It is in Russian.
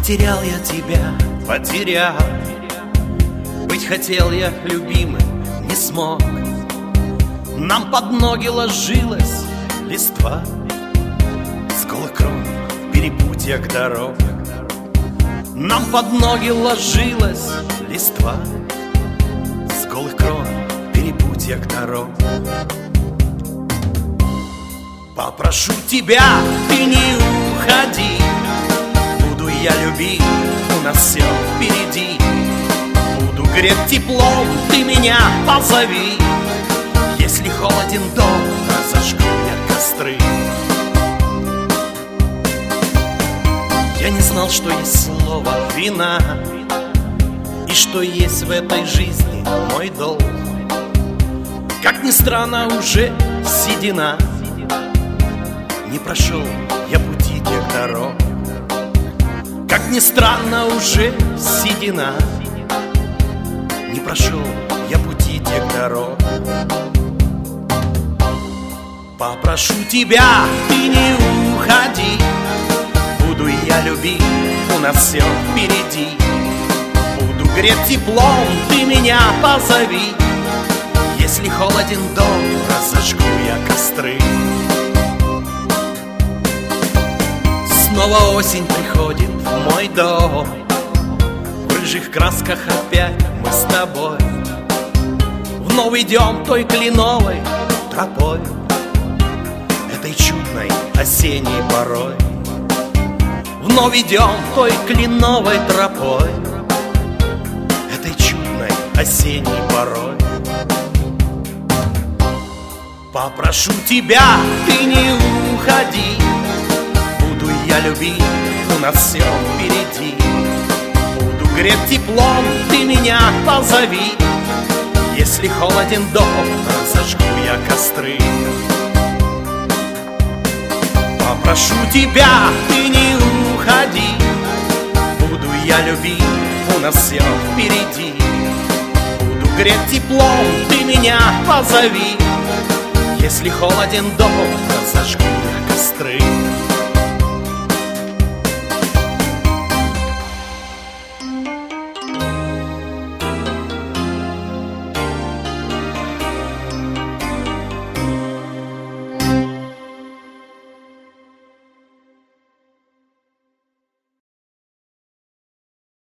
Потерял я тебя, потерял. Быть хотел я любимым, не смог. Нам под ноги ложилась листва с голых крон перепутьях дорог. Нам под ноги ложилась листва с голых крон перепутьях дорог. Попрошу тебя, ты не уходи, буду я любить, у нас все впереди. Буду греть теплом, ты меня позови. Если холоден дом, разожгу я костры. Я не знал, что есть слово вина, и что есть в этой жизни мой долг. Как ни странно, уже седина, не прошел я пути тех дорог. Как ни странно, уже седина, не прошел я пути тех дорог. Попрошу тебя, ты не уходи, буду я любить, у нас все впереди. Буду греть теплом, ты меня позови. Если холоден дом, разожгу я костры. Снова осень приходит в мой дом, в рыжих красках опять мы с тобой. Вновь идем той кленовой тропой, этой чудной осенней порой. Вновь идем той кленовой тропой, этой чудной осенней порой. Попрошу тебя, ты не уходи, буду я любить, у нас все впереди. Буду греть теплом, ты меня позови. Если холоден дом, разожгу я костры. Попрошу тебя, ты не уходи, буду я любить, у нас все впереди. Буду греть теплом, ты меня позови. Если холоден дом, разожгу я костры.